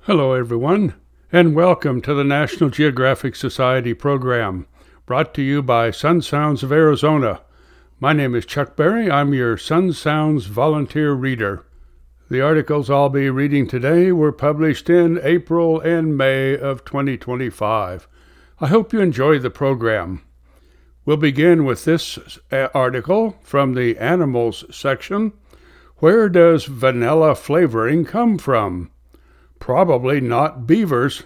Hello, everyone, and welcome to the National Geographic Society program, brought to you by Sun Sounds of Arizona. My name is Chuck Berry. I'm your Sun Sounds volunteer reader. The articles I'll be reading today were published in April and May of 2025. I hope you enjoy the program. We'll begin with this article from the Animals section. Where does vanilla flavoring come from? Probably not beavers.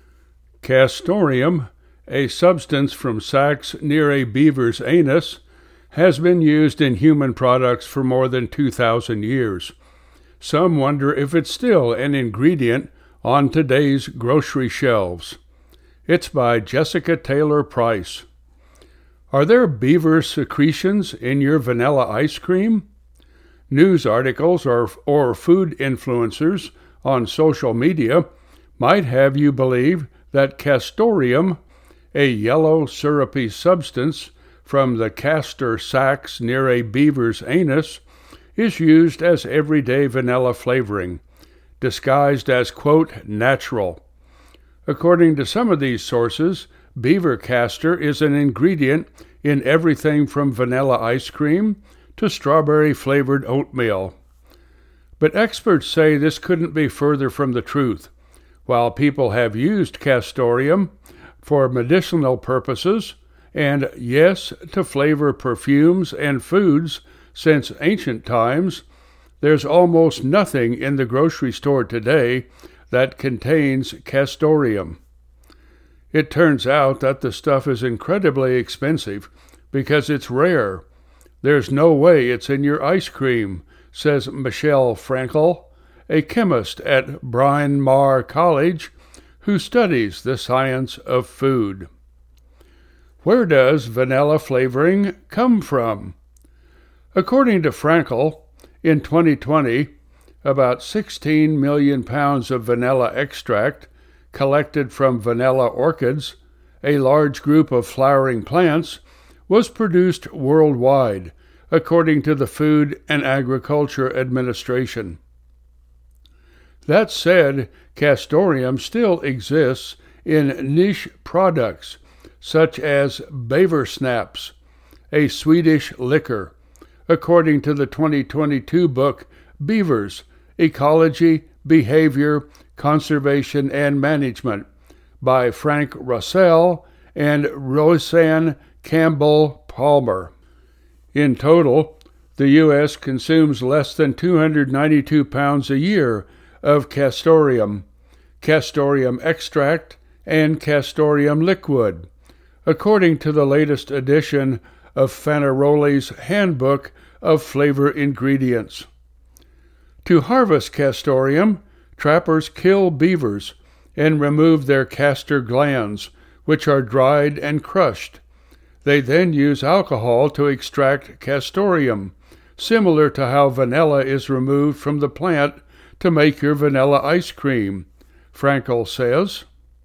Castoreum, a substance from sacs near a beaver's anus, has been used in human products for more than 2,000 years. Some wonder if it's still an ingredient on today's grocery shelves. It's by Jessica Taylor Price. Are there beaver secretions in your vanilla ice cream? News articles or food influencers on social media might have you believe that castoreum, a yellow syrupy substance from the castor sacs near a beaver's anus, is used as everyday vanilla flavoring, disguised as, quote, natural. According to some of these sources, beaver castor is an ingredient in everything from vanilla ice cream to strawberry-flavored oatmeal. But experts say this couldn't be further from the truth. While people have used castoreum for medicinal purposes, and yes, to flavor perfumes and foods since ancient times, there's almost nothing in the grocery store today that contains castoreum. It turns out that the stuff is incredibly expensive because it's rare. There's no way it's in your ice cream, says Michelle Frankel, a chemist at Bryn Mawr College who studies the science of food. Where does vanilla flavoring come from? According to Frankel, in 2020, about 16 million pounds of vanilla extract collected from vanilla orchids, a large group of flowering plants, was produced worldwide, according to the Food and Agriculture Administration. That said, castoreum still exists in niche products, such as Beaver Snaps, a Swedish liquor, according to the 2022 book Beavers, Ecology, Behavior, Conservation, and Management by Frank Russell and Roseanne Campbell Palmer. In total, the U.S. consumes less than 292 pounds a year of castoreum extract, and castoreum liquid, according to the latest edition of Fanaroli's Handbook of Flavor Ingredients. To harvest castoreum, trappers kill beavers and remove their castor glands, which are dried and crushed. They then use alcohol to extract castoreum, similar to how vanilla is removed from the plant to make your vanilla ice cream, Frankel says.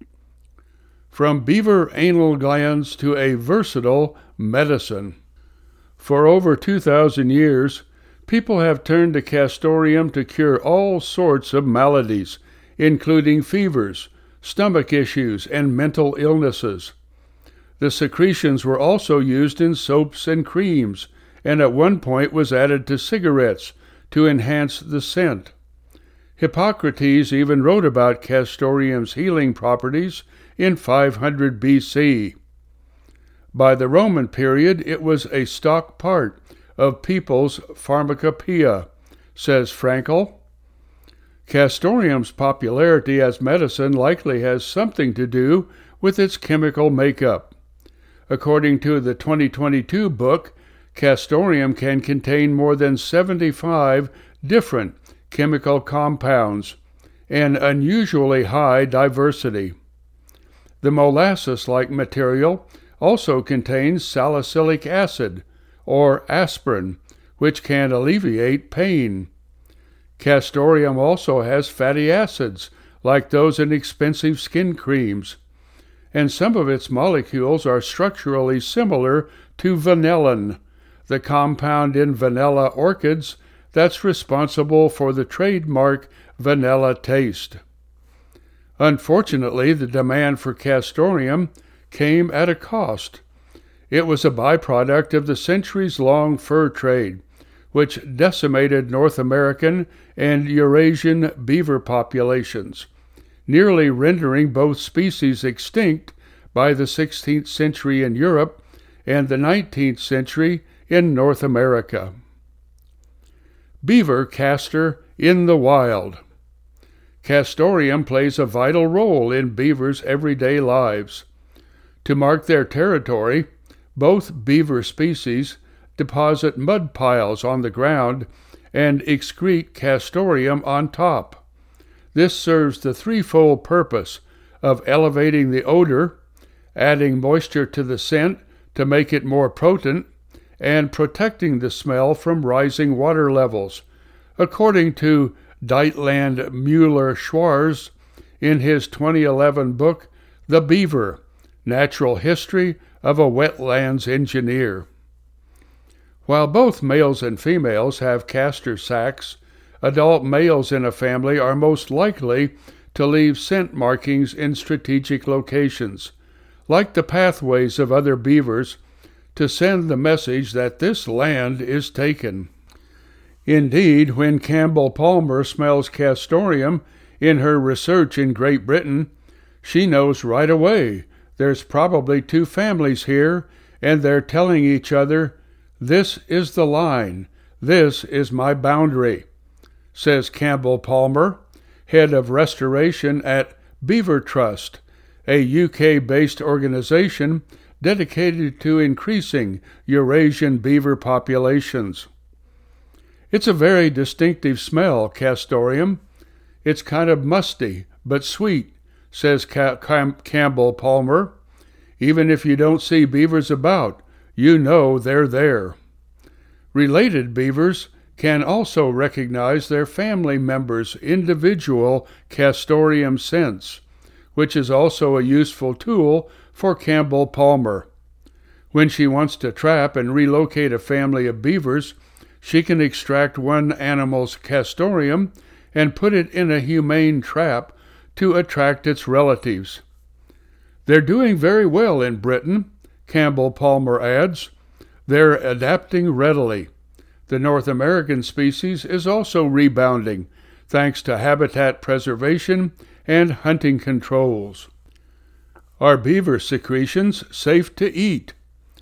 From beaver anal glands to a versatile medicine. For over 2,000 years, people have turned to castoreum to cure all sorts of maladies, including fevers, stomach issues, and mental illnesses. The secretions were also used in soaps and creams, and at one point was added to cigarettes to enhance the scent. Hippocrates even wrote about castoreum's healing properties in 500 BC. By the Roman period, it was a stock part of people's pharmacopoeia, says Frankel. Castoreum's popularity as medicine likely has something to do with its chemical makeup. According to the 2022 book, castoreum can contain more than 75 different chemical compounds, an unusually high diversity. The molasses-like material also contains salicylic acid, or aspirin, which can alleviate pain. Castoreum also has fatty acids, like those in expensive skin creams, and some of its molecules are structurally similar to vanillin, the compound in vanilla orchids that's responsible for the trademark vanilla taste. Unfortunately, the demand for castoreum came at a cost. It was a byproduct of the centuries-long fur trade, which decimated North American and Eurasian beaver populations, nearly rendering both species extinct by the 16th century in Europe and the 19th century in North America. Beaver castor in the wild. Castoreum plays a vital role in beavers' everyday lives. To mark their territory, both beaver species deposit mud piles on the ground and excrete castoreum on top. This serves the threefold purpose of elevating the odor, adding moisture to the scent to make it more potent, and protecting the smell from rising water levels, according to Dietland Mueller-Schwarz in his 2011 book, The Beaver, Natural History of a Wetlands Engineer. While both males and females have castor sacs, adult males in a family are most likely to leave scent markings in strategic locations, like the pathways of other beavers, to send the message that this land is taken. Indeed, when Campbell Palmer smells castoreum in her research in Great Britain, she knows right away there's probably two families here, and they're telling each other, "This is the line. This is my boundary," says Campbell Palmer, head of restoration at Beaver Trust, a UK-based organization dedicated to increasing Eurasian beaver populations. It's a very distinctive smell, castoreum. It's kind of musty, but sweet, says Campbell Palmer. Even if you don't see beavers about, you know they're there. Related beavers can also recognize their family members' individual castoreum scents, which is also a useful tool for Campbell Palmer. When she wants to trap and relocate a family of beavers, she can extract one animal's castoreum and put it in a humane trap to attract its relatives. They're doing very well in Britain, Campbell Palmer adds. They're adapting readily. The North American species is also rebounding, thanks to habitat preservation and hunting controls. Are beaver secretions safe to eat?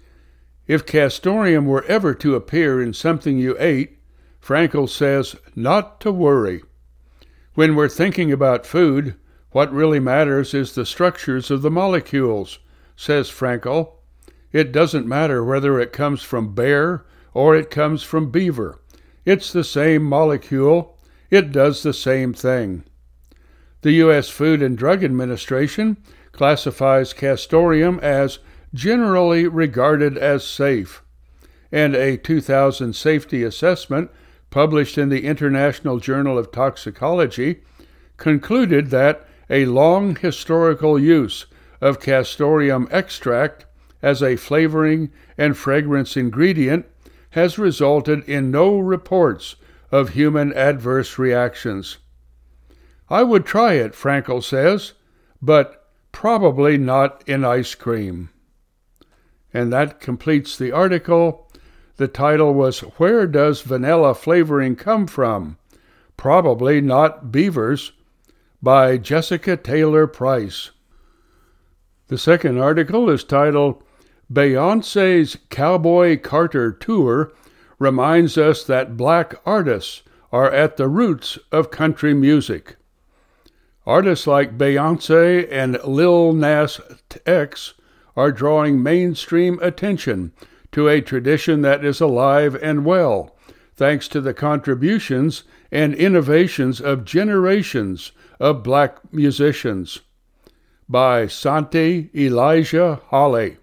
If castoreum were ever to appear in something you ate, Frankel says not to worry. When we're thinking about food, what really matters is the structures of the molecules, says Frankel. It doesn't matter whether it comes from bear or it comes from beaver. It's the same molecule. It does the same thing. The U.S. Food and Drug Administration classifies castoreum as generally regarded as safe, and a 2000 safety assessment published in the International Journal of Toxicology concluded that a long historical use of castoreum extract as a flavoring and fragrance ingredient has resulted in no reports of human adverse reactions. I would try it, Frankel says, but probably not in ice cream. And that completes the article. The title was, Where Does Vanilla Flavoring Come From? Probably Not Beavers, by Jessica Taylor Price. The second article is titled, Beyoncé's Cowboy Carter Tour Reminds Us That Black Artists Are at the Roots of Country Music. Artists like Beyoncé and Lil Nas X are drawing mainstream attention to a tradition that is alive and well, thanks to the contributions and innovations of generations of black musicians. By Santi Elijah Holly.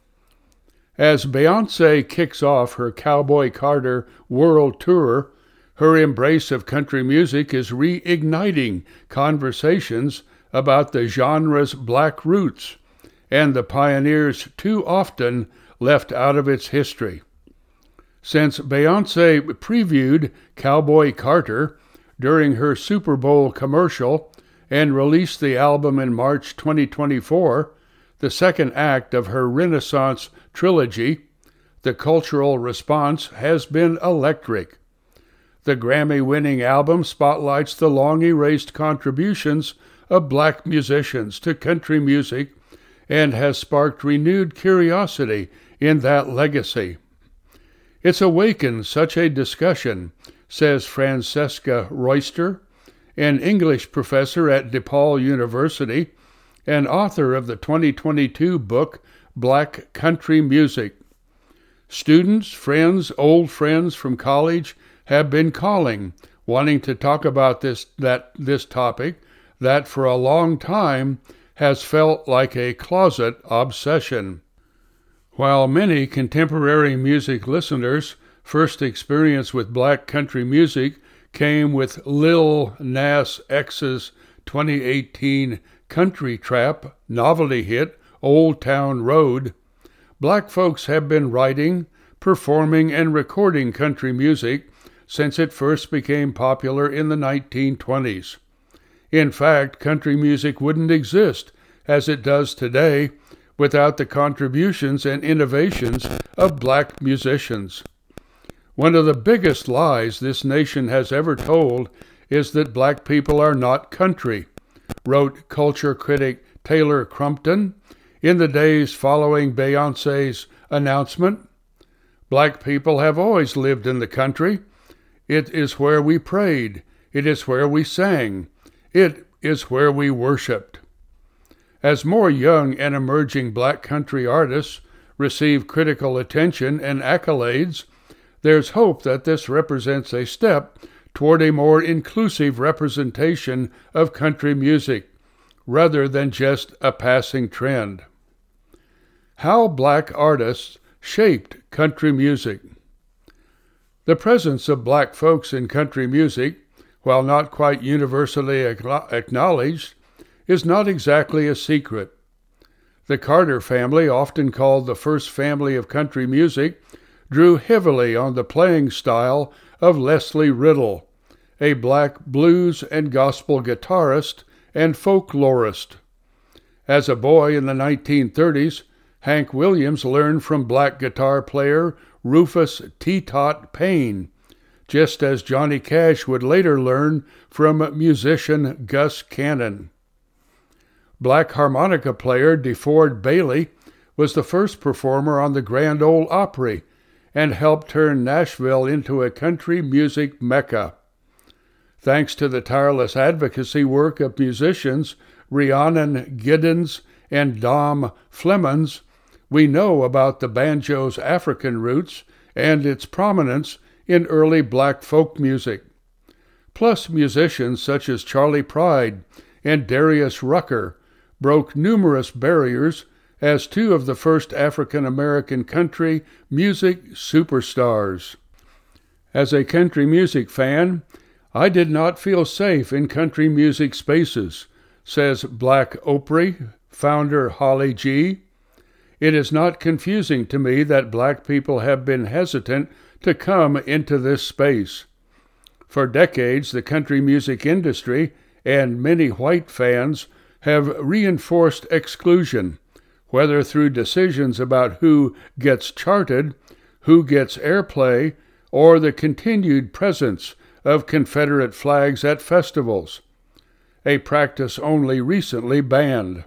As Beyoncé kicks off her Cowboy Carter World Tour, her embrace of country music is reigniting conversations about the genre's black roots and the pioneers too often left out of its history. Since Beyoncé previewed Cowboy Carter during her Super Bowl commercial and released the album in March 2024, the second act of her Renaissance trilogy. The cultural response has been electric. The Grammy-winning album spotlights the long-erased contributions of black musicians to country music and has sparked renewed curiosity in that legacy. It's awakened such a discussion, says Francesca Royster, an English professor at DePaul University and author of the 2022 book Black Country Music. Students, friends, old friends from college have been calling, wanting to talk about this topic that for a long time has felt like a closet obsession. While many contemporary music listeners' first experience with black country music came with Lil Nas X's 2018 country trap novelty hit Old Town Road, black folks have been writing, performing, and recording country music since it first became popular in the 1920s. In fact, country music wouldn't exist as it does today without the contributions and innovations of black musicians. One of the biggest lies this nation has ever told is that black people are not country, wrote culture critic Taylor Crumpton in the days following Beyoncé's announcement. Black people have always lived in the country. It is where we prayed. It is where we sang. It is where we worshiped. As more young and emerging black country artists receive critical attention and accolades, there's hope that this represents a step toward a more inclusive representation of country music, rather than just a passing trend. How black artists shaped country music. The presence of black folks in country music, while not quite universally acknowledged, is not exactly a secret. The Carter family, often called the first family of country music, drew heavily on the playing style of Leslie Riddle, a black blues and gospel guitarist and folklorist. As a boy in the 1930s, Hank Williams learned from black guitar player Rufus T-Tot Payne, just as Johnny Cash would later learn from musician Gus Cannon. Black harmonica player DeFord Bailey was the first performer on the Grand Ole Opry and helped turn Nashville into a country music mecca. Thanks to the tireless advocacy work of musicians Rhiannon Giddens and Dom Flemons, we know about the banjo's African roots and its prominence in early black folk music. Plus, musicians such as Charlie Pride and Darius Rucker broke numerous barriers as two of the first African-American country music superstars. As a country music fan, I did not feel safe in country music spaces, says Black Opry founder Holly G. It is not confusing to me that black people have been hesitant to come into this space. For decades, the country music industry and many white fans have reinforced exclusion, whether through decisions about who gets charted, who gets airplay, or the continued presence of Confederate flags at festivals, a practice only recently banned.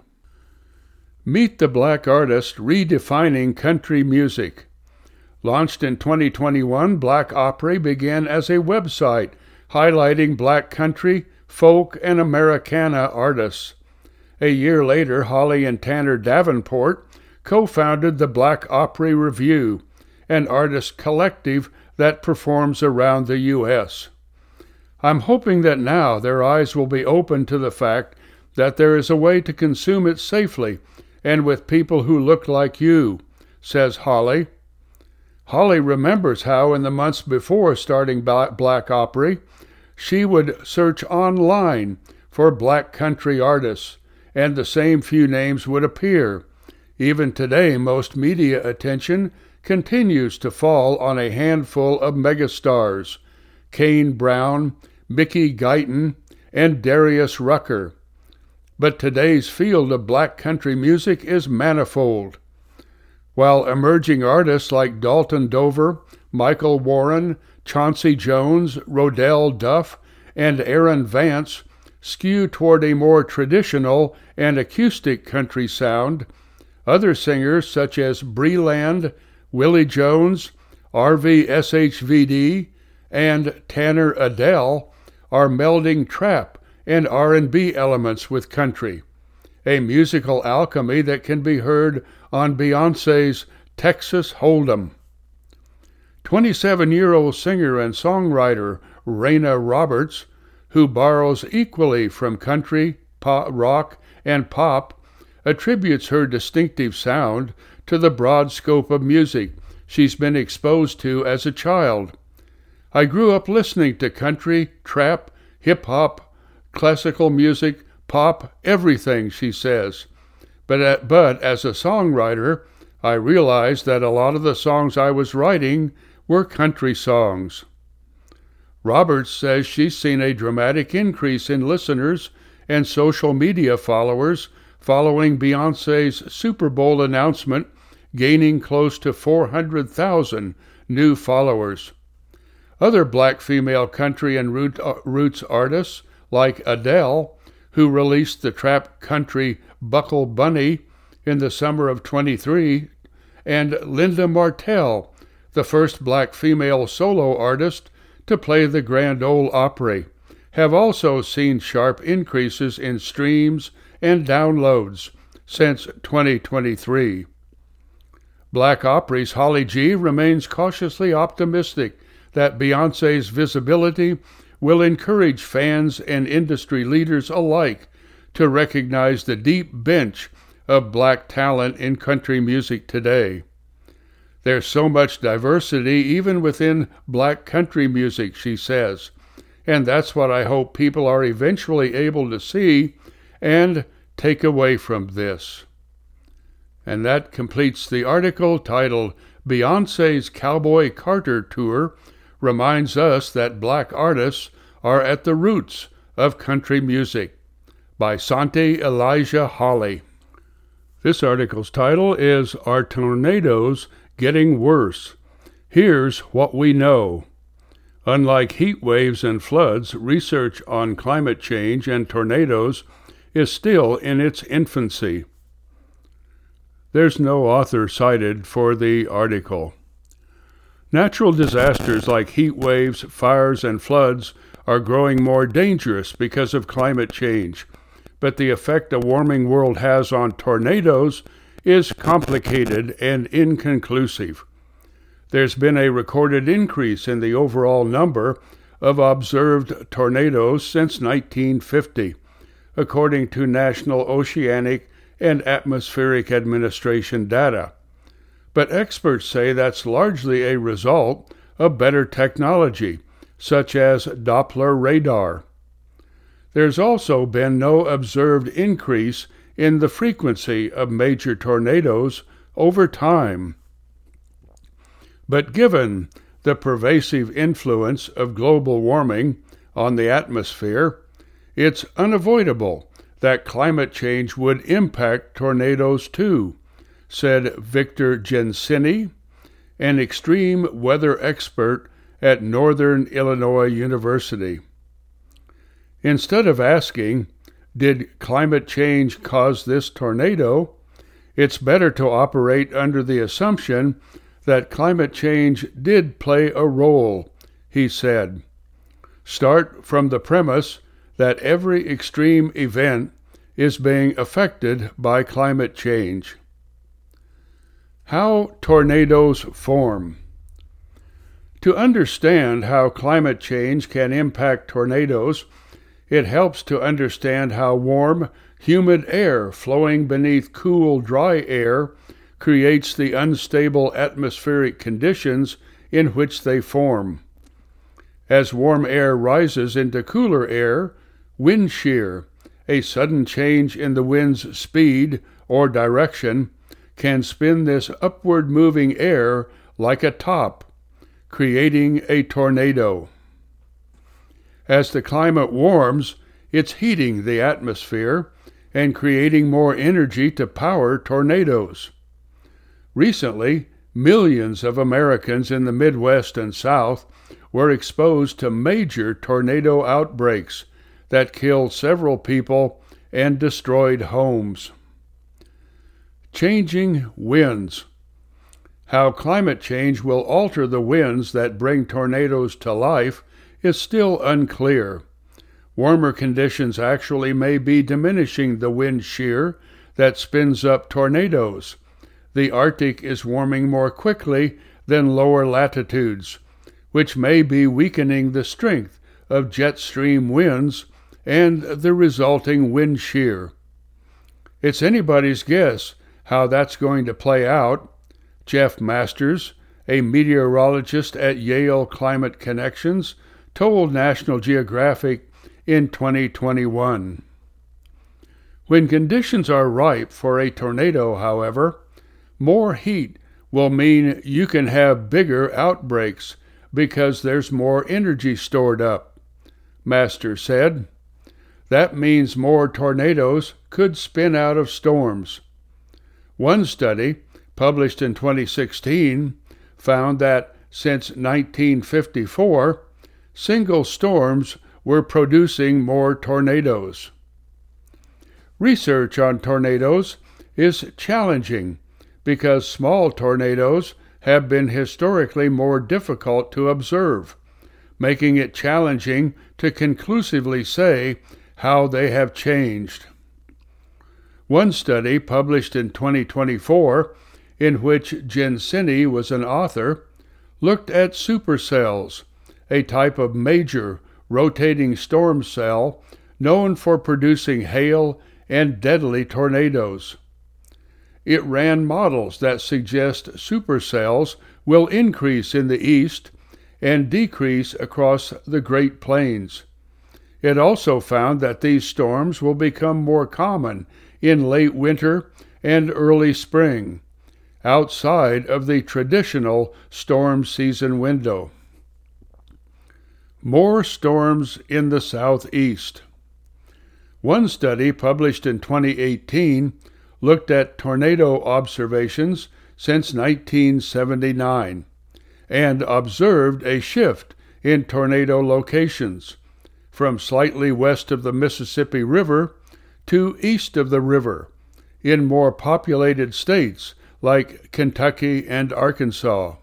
Meet the Black Artist Redefining Country Music. Launched in 2021, Black Opry began as a website highlighting black country, folk, and Americana artists. A year later, Holly and Tanner Davenport co-founded the Black Opry Review, an artist collective that performs around the U.S. I'm hoping that now their eyes will be open to the fact that there is a way to consume it safely and with people who look like you, says Holly. Holly remembers how in the months before starting Black Opry, she would search online for black country artists, and the same few names would appear. Even today, most media attention continues to fall on a handful of megastars, Kane Brown, Mickey Guyton, and Darius Rucker, but today's field of black country music is manifold. While emerging artists like Dalton Dover, Michael Warren, Chauncey Jones, Rodell Duff, and Aaron Vance skew toward a more traditional and acoustic country sound, other singers such as Breland, Willie Jones, RVSHVD, and Tanner Adell are melding trap and R&B elements with country, a musical alchemy that can be heard on Beyoncé's Texas Hold'em. 27-year-old singer and songwriter Raina Roberts, who borrows equally from country, pop, rock, and pop, attributes her distinctive sound to the broad scope of music she's been exposed to as a child. I grew up listening to country, trap, hip-hop, classical music, pop, everything, she says. But as a songwriter, I realized that a lot of the songs I was writing were country songs. Roberts says she's seen a dramatic increase in listeners and social media followers following Beyoncé's Super Bowl announcement, gaining close to 400,000 new followers. Other black female country and roots artists like Adele, who released the trap country Buckle Bunny in the summer of '23, and Linda Martell, the first black female solo artist to play the Grand Ole Opry, have also seen sharp increases in streams and downloads since 2023. Black Opry's Holly G remains cautiously optimistic that Beyoncé's visibility will encourage fans and industry leaders alike to recognize the deep bench of black talent in country music today. There's so much diversity even within black country music, she says, and that's what I hope people are eventually able to see and take away from this. And that completes the article titled Beyoncé's Cowboy Carter Tour reminds us that black artists are at the roots of country music, by Santi Elijah Hawley. This article's title is Are Tornadoes Getting Worse? Here's what we know. Unlike heat waves and floods, research on climate change and tornadoes is still in its infancy. There's no author cited for the article. Natural disasters like heat waves, fires, and floods are growing more dangerous because of climate change, but the effect a warming world has on tornadoes is complicated and inconclusive. There's been a recorded increase in the overall number of observed tornadoes since 1950, according to National Oceanic and Atmospheric Administration data. But experts say that's largely a result of better technology, such as Doppler radar. There's also been no observed increase in the frequency of major tornadoes over time. But given the pervasive influence of global warming on the atmosphere, it's unavoidable that climate change would impact tornadoes too, said Victor Gensini, an extreme weather expert at Northern Illinois University. Instead of asking, did climate change cause this tornado, it's better to operate under the assumption that climate change did play a role, he said. Start from the premise that every extreme event is being affected by climate change. How tornadoes form. To understand how climate change can impact tornadoes, it helps to understand how warm, humid air flowing beneath cool, dry air creates the unstable atmospheric conditions in which they form. As warm air rises into cooler air, wind shear, a sudden change in the wind's speed or direction, can spin this upward-moving air like a top, creating a tornado. As the climate warms, it's heating the atmosphere, and creating more energy to power tornadoes. Recently, millions of Americans in the Midwest and South were exposed to major tornado outbreaks that killed several people and destroyed homes. Changing winds. How climate change will alter the winds that bring tornadoes to life is still unclear. Warmer conditions actually may be diminishing the wind shear that spins up tornadoes. The Arctic is warming more quickly than lower latitudes, which may be weakening the strength of jet stream winds and the resulting wind shear. It's anybody's guess how that's going to play out. Jeff Masters, a meteorologist at Yale Climate Connections, told National Geographic in 2021. When conditions are ripe for a tornado, however, more heat will mean you can have bigger outbreaks because there's more energy stored up, Masters said. That means more tornadoes could spin out of storms. One study, published in 2016, found that since 1954, single storms were producing more tornadoes. Research on tornadoes is challenging because small tornadoes have been historically more difficult to observe, making it challenging to conclusively say how they have changed. One study published in 2024, in which Gensini was an author, looked at supercells, a type of major rotating storm cell known for producing hail and deadly tornadoes. It ran models that suggest supercells will increase in the east and decrease across the Great Plains. It also found that these storms will become more common in late winter and early spring, outside of the traditional storm season window. More storms in the southeast. One study published in 2018 looked at tornado observations since 1979 and observed a shift in tornado locations from slightly west of the Mississippi River to east of the river in more populated states like Kentucky and Arkansas.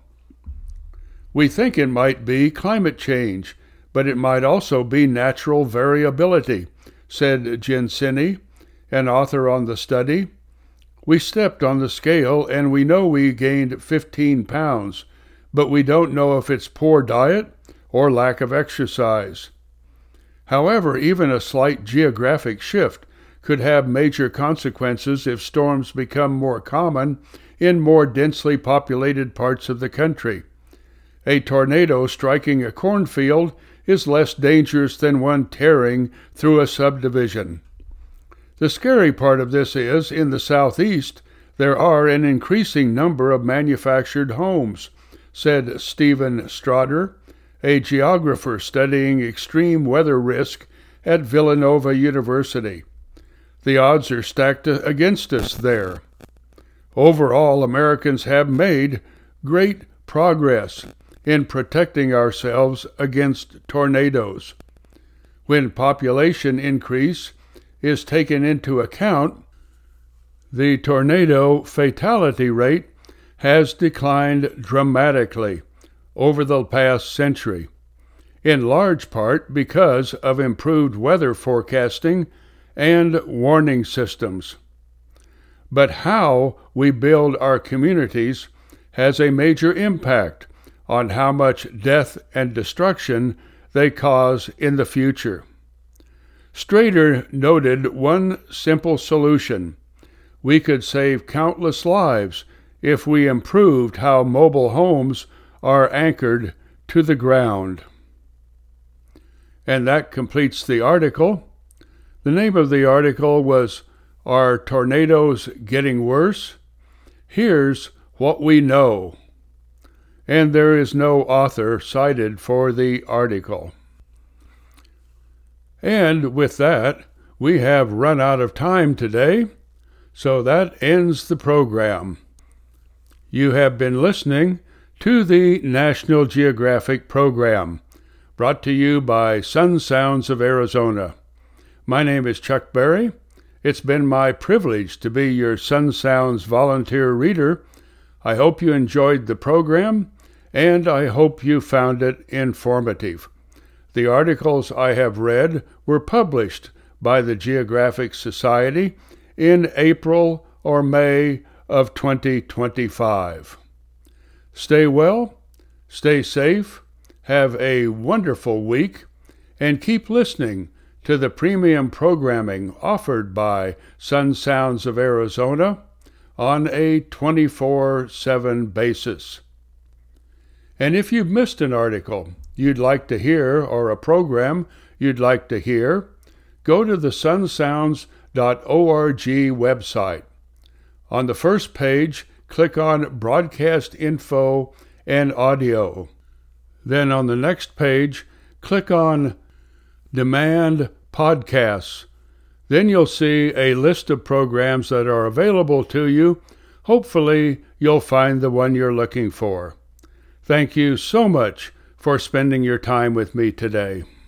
We think it might be climate change, but it might also be natural variability, said Gensini, an author on the study. We stepped on the scale and we know we gained 15 pounds, but we don't know if it's poor diet or lack of exercise. However, even a slight geographic shift could have major consequences if storms become more common in more densely populated parts of the country. A tornado striking a cornfield is less dangerous than one tearing through a subdivision. The scary part of this is, in the southeast, there are an increasing number of manufactured homes, said Stephen Strader, a geographer studying extreme weather risk at Villanova University. The odds are stacked against us there. Overall, Americans have made great progress in protecting ourselves against tornadoes. When population increase is taken into account, the tornado fatality rate has declined dramatically over the past century, in large part because of improved weather forecasting and warning systems. But how we build our communities has a major impact on how much death and destruction they cause in the future. Strader noted one simple solution. We could save countless lives if we improved how mobile homes are anchored to the ground. And that completes the article. The name of the article was, Are Tornadoes Getting Worse? Here's What We Know. And there is no author cited for the article. And with that, We have run out of time today, so that ends the program. You have been listening to the National Geographic program, brought to you by Sun Sounds of Arizona. My name is Chuck Berry. It's been my privilege to be your Sun Sounds volunteer reader. I hope you enjoyed the program, and I hope you found it informative. The articles I have read were published by the Geographic Society in April or May of 2025. Stay well, stay safe, have a wonderful week, and keep listening to the premium programming offered by Sun Sounds of Arizona on a 24/7 basis. And if you've missed an article you'd like to hear or a program you'd like to hear, go to the sunsounds.org website. On the first page, click on Broadcast Info and Audio. Then on the next page, click on Demand Podcasts. Then you'll see a list of programs that are available to you. Hopefully, you'll find the one you're looking for. Thank you so much for spending your time with me today.